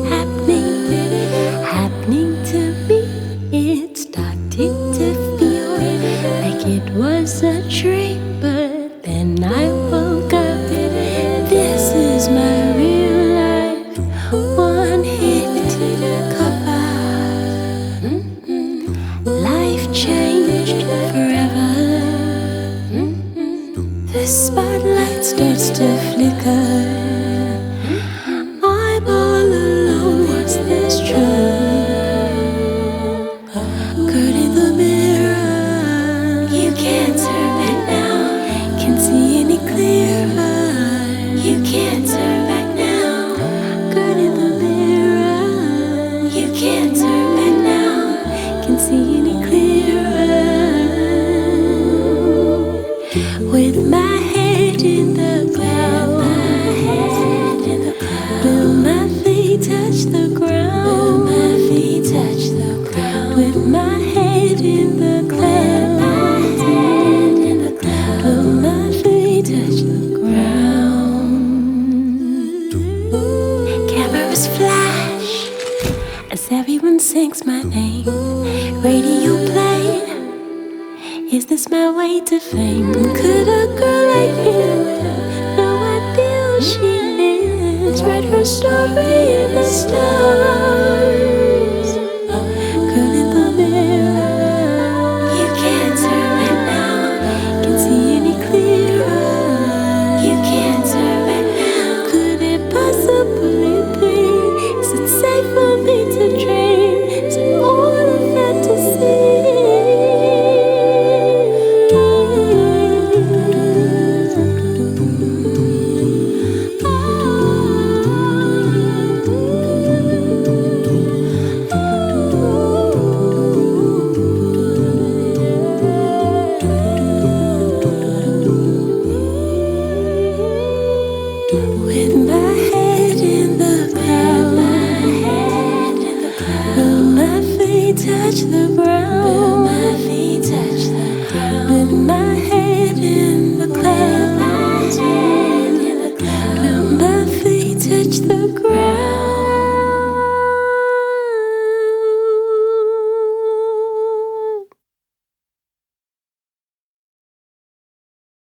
happening to me. It started to feel like it was a dream, but then I woke up. This is my real life. One hit cover. Life changed forever. The spotlight starts to flicker. I'm all alone, was this true? Good in the mirror. You can't turn back now. Can't see any clearer. You can't turn back now. Good in the mirror. You can't turn back now. Can't see any clearer. With my head in the clouds, will my feet touch the ground? With my head in the clouds, will my feet touch the ground? Cameras flash as everyone sings my name. Radio played. Is this my way to fame? Could a girl like me know what deal she is? Write her story in the stars.